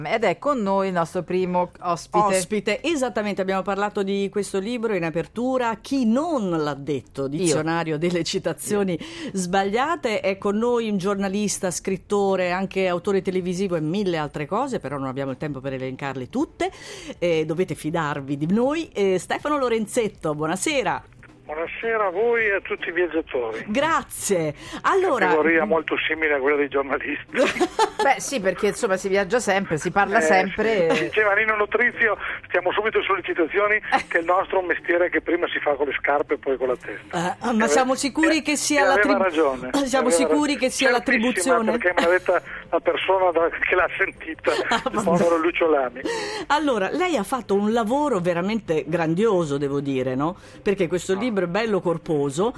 Ed è con noi il nostro primo ospite. Esattamente, abbiamo parlato di questo libro in apertura. Chi non l'ha detto? Dizionario delle citazioni sbagliate. È con noi un giornalista, scrittore, anche autore televisivo e mille altre cose, però non abbiamo il tempo per elencarle tutte. Dovete fidarvi di noi. Stefano Lorenzetto, buonasera. Buonasera a voi e a tutti i viaggiatori. Grazie. Allora, categoria molto simile a quella dei giornalisti. Beh sì, perché insomma si viaggia sempre, si parla sempre. Sì. Diceva Nino Notrizio, stiamo subito sulle citazioni, che il nostro è un mestiere che prima si fa con le scarpe e poi con la testa. Ma siamo sicuri che sia ragione. Siamo sicuri che sia l'attribuzione? Perché me l'ha detta la persona che l'ha sentita, il povero Lucio Lami. Allora, lei ha fatto un lavoro veramente grandioso, devo dire, no? Perché questo libro è bello corposo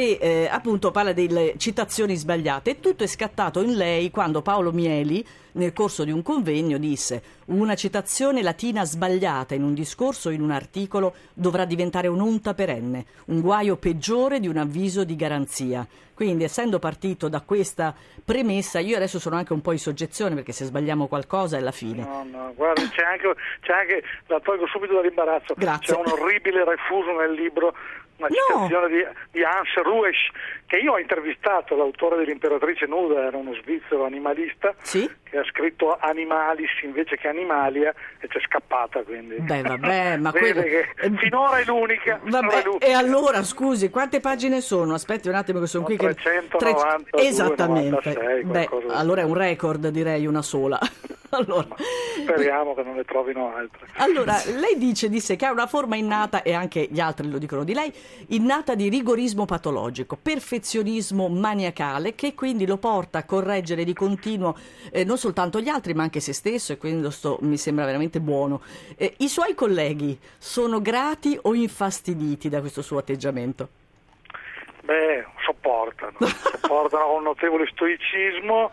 e appunto parla delle citazioni sbagliate, e tutto è scattato in lei quando Paolo Mieli nel corso di un convegno disse: una citazione latina sbagliata in un discorso o in un articolo dovrà diventare un'onta perenne, un guaio peggiore di un avviso di garanzia. Quindi, essendo partito da questa premessa, io adesso sono anche un po' in soggezione, perché se sbagliamo qualcosa è la fine. No, guarda, c'è anche, la tolgo subito dall'imbarazzo. Grazie. C'è un orribile refuso nel libro, una citazione di Hans Ruesch, che io ho intervistato, l'autore dell'Imperatrice nuda, era uno svizzero animalista, sì? Che ha scritto Animalis invece che Animalia e c'è scappata, quindi. Beh, vabbè, ma che finora è l'unica. E allora, scusi, quante pagine sono? Aspetti un attimo che sono qui. 392, esattamente. 96, Beh, allora è un record, direi, una sola. Allora, speriamo che non ne trovino altre. Allora, lei dice di sé che ha una forma innata, e anche gli altri lo dicono di lei, innata di rigorismo patologico, perfezionismo maniacale, che quindi lo porta a correggere di continuo non soltanto gli altri ma anche se stesso, e quindi mi sembra veramente buono. I suoi colleghi sono grati o infastiditi da questo suo atteggiamento? Beh, sopportano con notevole stoicismo.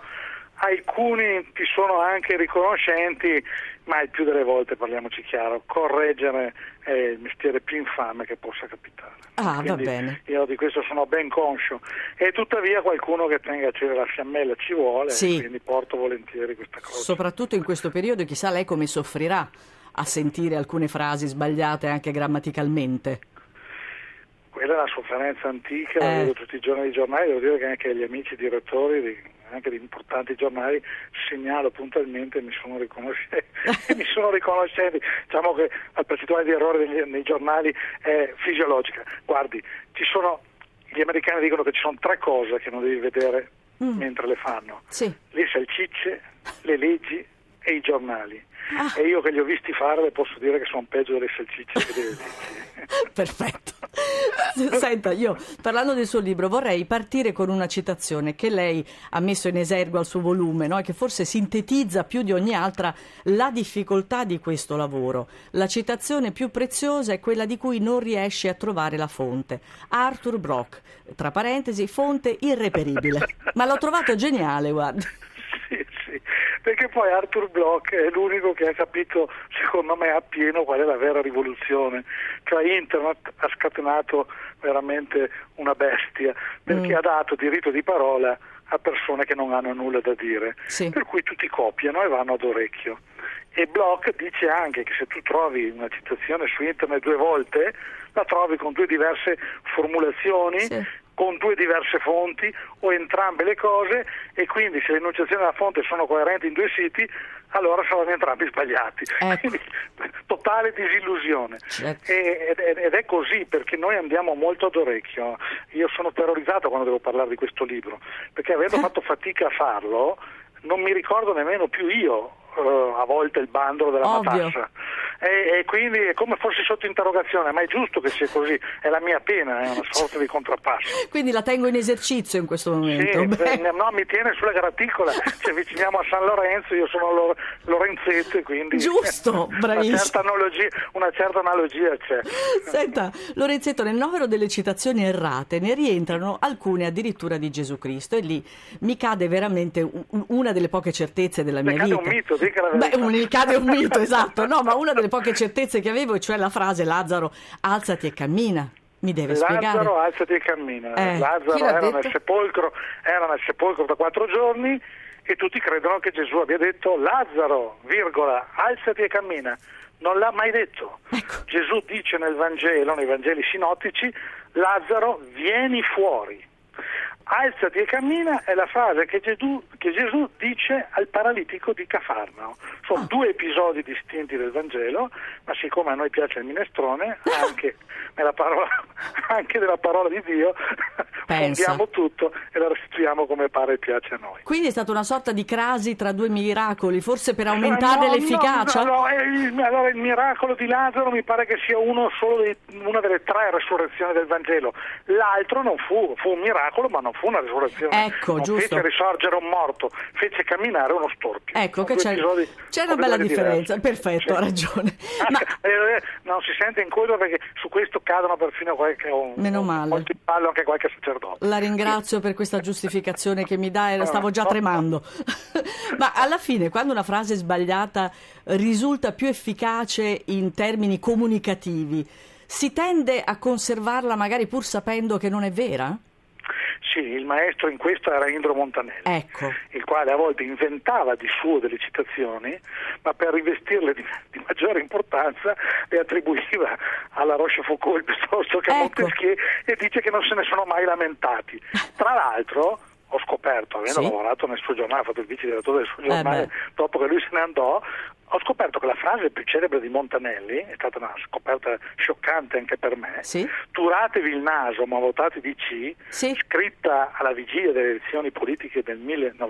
Alcuni ti sono anche riconoscenti, ma il più delle volte, parliamoci chiaro, correggere è il mestiere più infame che possa capitare. Quindi va bene. Io di questo sono ben conscio, e tuttavia qualcuno che tenga a accendere la fiammella ci vuole, sì. Quindi porto volentieri questa cosa. Soprattutto in questo periodo, chissà lei come soffrirà a sentire alcune frasi sbagliate anche grammaticalmente. Quella è una sofferenza antica, la vedo tutti i giorni dei giornali. Devo dire che anche agli amici direttori anche di importanti giornali segnalo puntualmente, mi sono riconoscenti. Diciamo che la percentuale di errore nei giornali è fisiologica. Guardi, gli americani dicono che ci sono 3 cose che non devi vedere mentre le fanno: sì. Le salsicce, le leggi e i giornali. E io che li ho visti fare le posso dire che sono peggio delle salsicce che delle leggi. Perfetto. Senta, io parlando del suo libro vorrei partire con una citazione che lei ha messo in esergo al suo volume, no? E che forse sintetizza più di ogni altra la difficoltà di questo lavoro. La citazione più preziosa è quella di cui non riesce a trovare la fonte. Arthur Bloch, tra parentesi, fonte irreperibile. Ma l'ho trovato geniale, guarda. Sì, perché poi Arthur Bloch è l'unico che ha capito, secondo me, appieno qual è la vera rivoluzione. Cioè Internet ha scatenato veramente una bestia, perché ha dato diritto di parola a persone che non hanno nulla da dire, sì. Per cui tutti copiano e vanno ad orecchio. E Bloch dice anche che se tu trovi una citazione su Internet 2 volte, la trovi con 2 diverse formulazioni, sì. Con 2 diverse fonti o entrambe le cose, e quindi se le enunciazioni della fonte sono coerenti in 2 siti, allora saranno entrambi sbagliati. Ecco. Quindi totale disillusione. Certo. Ed è così, perché noi andiamo molto ad orecchio. Io sono terrorizzato quando devo parlare di questo libro, perché avendo fatto fatica a farlo non mi ricordo nemmeno più io a volte il bandolo della matassa, e quindi è come fosse sotto interrogazione, ma è giusto che sia così, è la mia pena, è una sorta di contrappasso. Quindi la tengo in esercizio in questo momento. Sì, no, mi tiene sulla graticola, ci avviciniamo a San Lorenzo, io sono Lorenzetto, quindi giusto, bravissimo. Una certa analogia c'è. Senta, Lorenzetto, nel novero delle citazioni errate ne rientrano alcune addirittura di Gesù Cristo, e lì mi cade veramente una delle poche certezze della mia vita. Un mito, mi cade un mito, esatto. No, ma una delle poche certezze che avevo, cioè la frase Lazzaro, alzati e cammina. Mi deve spiegare. Lazzaro, alzati e cammina. Lazzaro era nel sepolcro da 4 giorni, e tutti credono che Gesù abbia detto Lazzaro, virgola, alzati e cammina. Non l'ha mai detto. Ecco. Gesù dice nel Vangelo, nei Vangeli sinottici, Lazzaro, vieni fuori. Alzati e cammina è la frase che Gesù dice al paralitico di Cafarnao. Sono due episodi distinti del Vangelo, ma siccome a noi piace il minestrone, anche nella parola, anche nella parola di Dio, fondiamo tutto e la restituiamo come pare e piace a noi. Quindi è stata una sorta di crasi tra due miracoli, forse per aumentare l'efficacia? Allora il miracolo di Lazzaro mi pare che sia una delle tre resurrezioni del Vangelo. L'altro non fu un miracolo, ma non fu una risurrezione. Ecco, non giusto. Fece risorgere un morto, fece camminare uno storpio. Ecco, che c'è una bella differenza. Diversi. Perfetto, Sì. ha ragione. Non si sente in colpa perché su questo cadono perfino Meno male. molto in ballo anche qualche sacerdote. La ringrazio per questa giustificazione che mi dà, stavo già tremando. Ma alla fine, quando una frase sbagliata risulta più efficace in termini comunicativi, si tende a conservarla magari pur sapendo che non è vera? Sì, il maestro in questo era Indro Montanelli, Ecco. il quale a volte inventava di suo delle citazioni, ma per rivestirle di maggiore importanza le attribuiva alla Rochefoucauld piuttosto che a Ecco. Montesquieu e dice che non se ne sono mai lamentati. Tra l'altro ho scoperto, avendo Sì. lavorato nel suo giornale, fatto il vice direttore del suo giornale dopo che lui se ne andò, ho scoperto che la frase più celebre di Montanelli, è stata una scoperta scioccante anche per me, Sì. turatevi il naso ma votate DC, Sì. scritta alla vigilia delle elezioni politiche del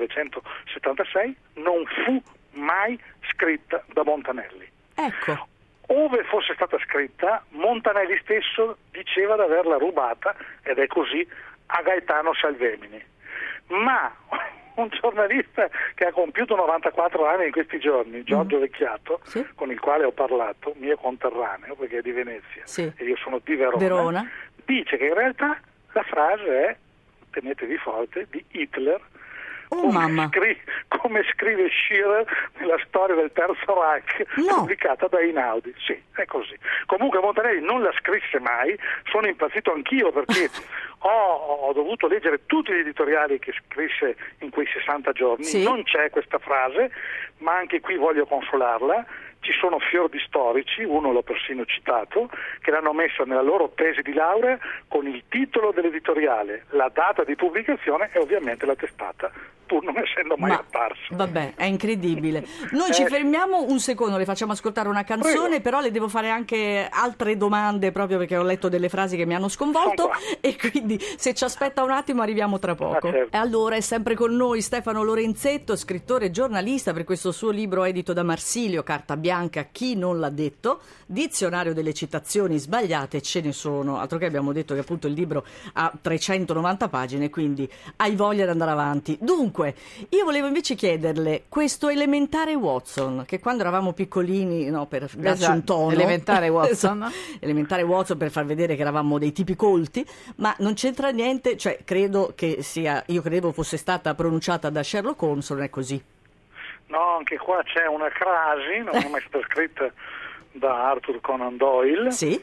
1976, non fu mai scritta da Montanelli. Ecco. Ove fosse stata scritta, Montanelli stesso diceva di averla rubata, ed è così, a Gaetano Salvemini. Ma un giornalista che ha compiuto 94 anni in questi giorni, Giorgio Vecchiato, Sì. con il quale ho parlato, mio conterraneo, perché è di Venezia Sì. e io sono di Verona, dice che in realtà la frase è, tenetevi forte, di Hitler, Oh mamma. come scrive Schiller nella storia del Terzo Reich, No. pubblicata da Einaudi. Sì, è così. Comunque Montanelli non la scrisse mai, sono impazzito anch'io perché ho dovuto leggere tutti gli editoriali che scrisse in quei 60 giorni, Sì. non c'è questa frase, ma anche qui voglio consolarla. Ci sono fior di storici, uno l'ho persino citato, che l'hanno messa nella loro tesi di laurea con il titolo dell'editoriale, la data di pubblicazione e ovviamente la testata, pur non essendo mai apparso. Vabbè, è incredibile. Noi ci fermiamo un secondo, le facciamo ascoltare una canzone, Prego. però le devo fare anche altre domande proprio perché ho letto delle frasi che mi hanno sconvolto Sono qua. e quindi se ci aspetta un attimo arriviamo tra poco. certo. E allora è sempre con noi Stefano Lorenzetto, scrittore e giornalista per questo suo libro edito da Marsilio, Carta Bianca, chi non l'ha detto, dizionario delle citazioni sbagliate, ce ne sono, altro che abbiamo detto che appunto il libro ha 390 pagine, quindi hai voglia di andare avanti. Dunque, io volevo invece chiederle questo elementare Watson, che quando eravamo piccolini, no, per darci un tono, elementare Watson. Esatto, elementare Watson per far vedere che eravamo dei tipi colti, ma non c'entra niente, cioè credo che sia, io credevo fosse stata pronunciata da Sherlock Holmes, non è così. No, anche qua c'è una crasi, non è mai stata scritta da Arthur Conan Doyle. Sì?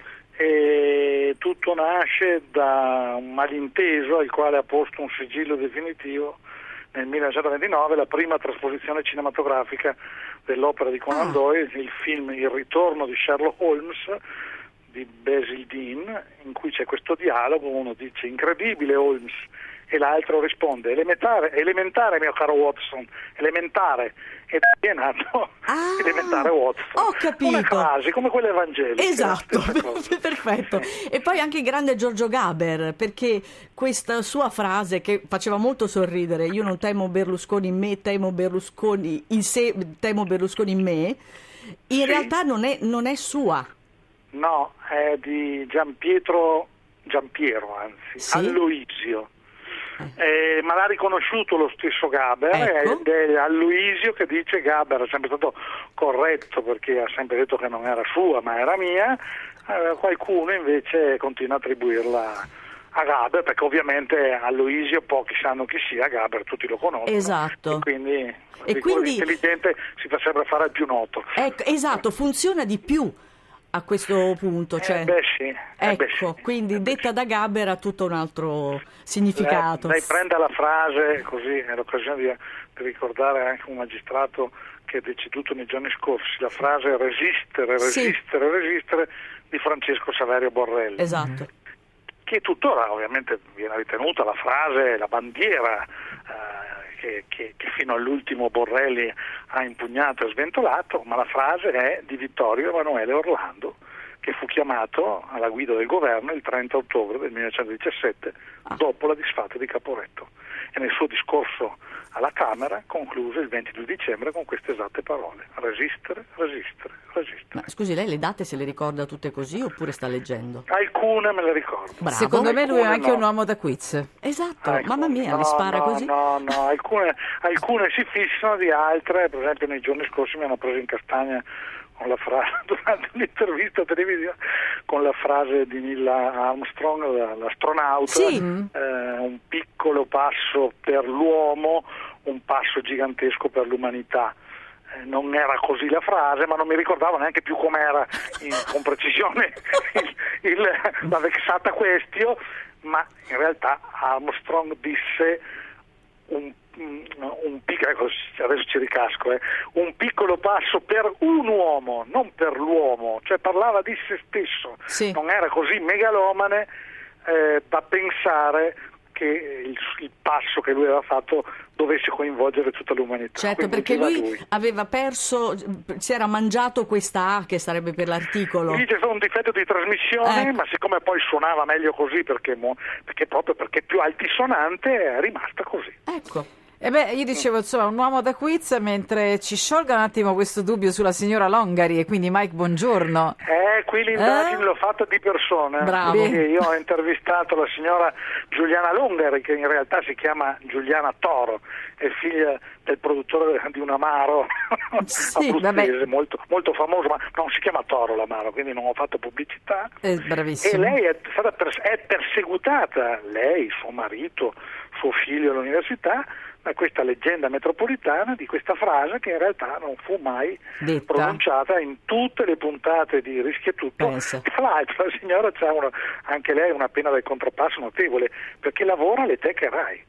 E tutto nasce da un malinteso al quale ha posto un sigillo definitivo nel 1929, la prima trasposizione cinematografica dell'opera di Conan Doyle, il film Il ritorno di Sherlock Holmes di Basil Dean, in cui c'è questo dialogo, uno dice incredibile Holmes e l'altro risponde elementare mio caro Watson, elementare, e da lì è nato elementare Watson. Ho capito. Una frase come quelle evangeliche. Esatto, la stessa cosa. perfetto. Sì. E poi anche il grande Giorgio Gaber, perché questa sua frase che faceva molto sorridere, io non temo Berlusconi in me, temo Berlusconi in sé, temo Berlusconi in me, in realtà non è sua. No, è di Giampiero, anzi, Sì? Aloisio. Ma l'ha riconosciuto lo stesso Gaber, Ecco. ed è Aloisio che dice Gaber è sempre stato corretto perché ha sempre detto che non era sua ma era mia, qualcuno invece continua a attribuirla a Gaber perché ovviamente Aloisio pochi sanno chi sia, Gaber tutti lo conoscono. Esatto. E quindi l'intelligente si fa sempre fare il più noto. Ecco, esatto, funziona di più a questo punto, cioè, sì. Quindi detta da Gaber ha tutto un altro significato. Lei prenda la frase, così è l'occasione per ricordare anche un magistrato che è deceduto nei giorni scorsi, la frase resistere, resistere, resistere di Francesco Saverio Borrelli. Esatto. Che tuttora ovviamente viene ritenuta la frase, la bandiera che fino all'ultimo Borrelli ha impugnato e sventolato, ma la frase è di Vittorio Emanuele Orlando, che fu chiamato alla guida del governo il 30 ottobre del 1917 dopo la disfatta di Caporetto, e nel suo discorso alla Camera concluse il 22 dicembre con queste esatte parole: resistere, resistere, resistere. Ma scusi, lei le date se le ricorda tutte così oppure sta leggendo? Alcune me le ricordo. Bravo. Secondo me lui è anche no. un uomo da quiz. Esatto, Alcune, mamma mia, no, le spara no, così? No, alcune si fissano, di altre, per esempio nei giorni scorsi mi hanno preso in castagna con la frase, durante un'intervista televisiva, con la frase di Neil Armstrong, l'astronauta, Sì. un piccolo passo per l'uomo, un passo gigantesco per l'umanità. Non era così la frase, ma non mi ricordavo neanche più com'era con precisione la vexata questione, ma in realtà Armstrong disse ecco, adesso ci ricasco, un piccolo passo per un uomo, non per l'uomo, cioè parlava di se stesso, Sì. non era così megalomane da pensare che il passo che lui aveva fatto dovesse coinvolgere tutta l'umanità. Certo, Quindi perché diceva lui aveva perso, si era mangiato questa A che sarebbe per l'articolo. Lì c'è stato un difetto di trasmissione, Ecco. ma siccome poi suonava meglio così, perché proprio perché più altisonante, è rimasta così. Ecco. E beh, io dicevo, insomma, un uomo da quiz, mentre ci sciolga un attimo questo dubbio sulla signora Longari e quindi Mike, buongiorno. Qui l'indagine l'ho fatta di persona. Bravo. Perché io ho intervistato la signora Giuliana Longari, che in realtà si chiama Giuliana Toro, è figlia del produttore di un amaro Sì, abruzzese, molto, molto famoso, ma non si chiama Toro l'amaro, quindi non ho fatto pubblicità. E Bravissimo. lei è stata è perseguitata, lei, suo marito, suo figlio all'università, da questa leggenda metropolitana di questa frase che in realtà non fu mai Detta. pronunciata in tutte le puntate di Rischia Tutto. Pensa. Tra l'altro la signora c'ha anche lei una pena del contropasso notevole, perché lavora alle teche Rai.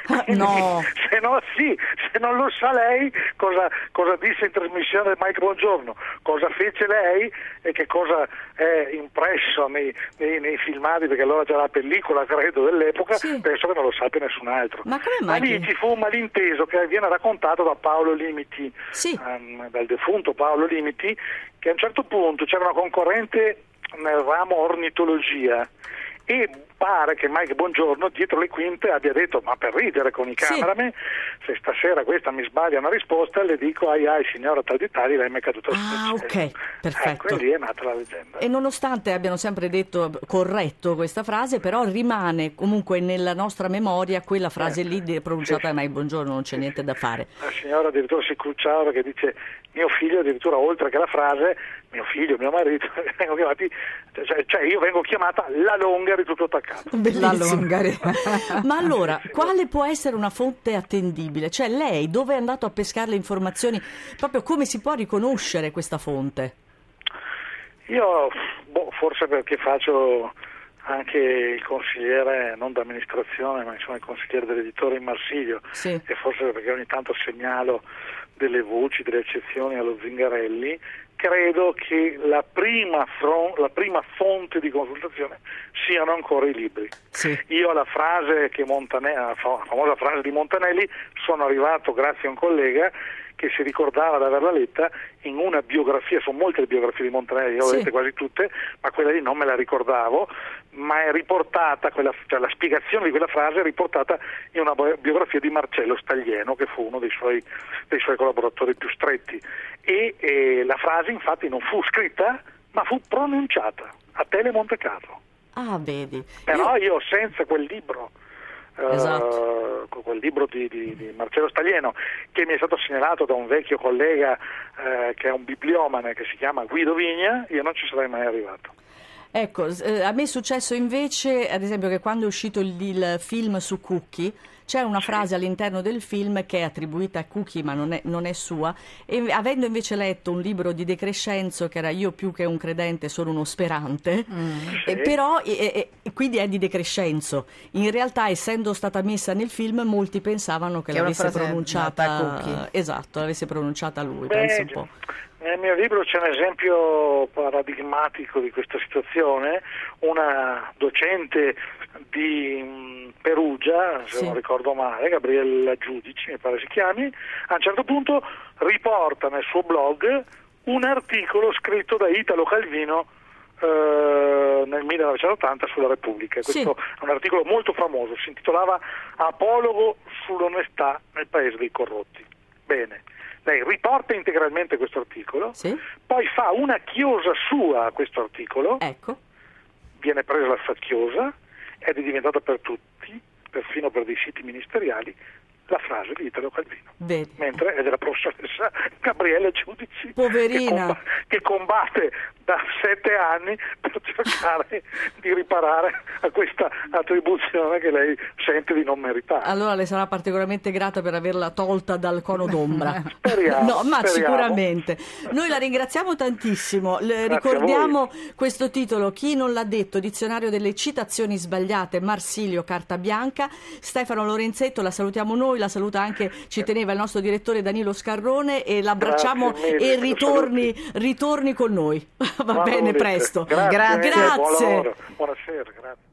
No. Se non lo sa lei cosa disse in trasmissione Mike Buongiorno, cosa fece lei e che cosa è impresso nei filmati, perché allora c'era la pellicola, credo, dell'epoca, Sì. penso che non lo sappia nessun altro. Ma come mai lì che- ci fu un malinteso che viene raccontato da Paolo Limiti, Sì. dal defunto Paolo Limiti, che a un certo punto c'era una concorrente nel ramo ornitologia e pare che Mike Buongiorno dietro le quinte abbia detto, ma per ridere con i Sì. cameraman, se stasera questa mi sbaglia una risposta le dico ai signora tal di tali, lei mi è caduta Ah, sul cielo. ok, perfetto. Ecco, e lì è nata la leggenda. E nonostante abbiano sempre detto corretto questa frase, però rimane comunque nella nostra memoria quella frase lì pronunciata da Mike Buongiorno, non c'è niente da fare. La signora addirittura si crucciava perché dice mio figlio, addirittura oltre che la frase mio figlio, mio marito vengo chiamati, cioè io vengo chiamata la Longari tutto attaccato. La Longari. Ma allora, quale può essere una fonte attendibile? Cioè lei dove è andato a pescare le informazioni? Proprio come si può riconoscere questa fonte? Io forse perché faccio anche il consigliere, non d'amministrazione, ma insomma il consigliere dell'editore in Marsiglio, Sì. e forse perché ogni tanto segnalo delle voci, delle eccezioni allo Zingarelli, credo che la prima fonte di consultazione siano ancora i libri. Sì. Io alla frase la famosa frase di Montanelli, sono arrivato grazie a un collega che si ricordava di averla letta in una biografia, sono molte le biografie di Montanelli, io ho Sì. lette quasi tutte, ma quella lì non me la ricordavo, ma è riportata, la spiegazione di quella frase è riportata in una biografia di Marcello Staglieno, che fu uno dei suoi collaboratori più stretti, e la frase infatti non fu scritta, ma fu pronunciata a Tele Monte Carlo. Ah, vedi. Però io senza quel libro, Esatto. quel libro di Marcello Staglieno, che mi è stato segnalato da un vecchio collega che è un bibliomane, che si chiama Guido Vigna, io non ci sarei mai arrivato. Ecco, a me è successo invece, ad esempio, che quando è uscito il film su Cookie, c'è una frase all'interno del film che è attribuita a Cookie, ma non è sua, e avendo invece letto un libro di De Crescenzo, che era Io più che un credente sono uno sperante, però quindi è di De Crescenzo. In realtà, essendo stata messa nel film, molti pensavano che l'avesse pronunciata esatto, l'avesse pronunciata lui. Penso un po'. Nel mio libro c'è un esempio paradigmatico di questa situazione. Una docente di Perugia, se non ricordo male, Gabriella Giudici mi pare si chiami, a un certo punto riporta nel suo blog un articolo scritto da Italo Calvino nel 1980 sulla Repubblica. Questo è un articolo molto famoso, si intitolava Apologo sull'onestà nel paese dei corrotti. Bene, lei riporta integralmente questo articolo, poi fa una chiosa sua a questo articolo, viene presa la sua chiosa ed è diventata per tutti, perfino per dei siti ministeriali, la frase di Italo Calvino. Mentre è della professoressa Gabriella Giudici, poverina, che combatte da 7 anni per cercare di riparare a questa attribuzione che lei sente di non meritare. Allora le sarà particolarmente grata per averla tolta dal cono d'ombra. Speriamo, sicuramente. Noi la ringraziamo tantissimo. Ricordiamo questo titolo, Chi non l'ha detto, dizionario delle citazioni sbagliate, Marsilio Carta Bianca. Stefano Lorenzetto, la salutiamo noi, la saluta anche, ci teneva il nostro direttore Danilo Scarrone, e l'abbracciamo e ritorni con noi. Va bene, presto. Grazie. Grazie. Buon lavoro. Buonasera, grazie.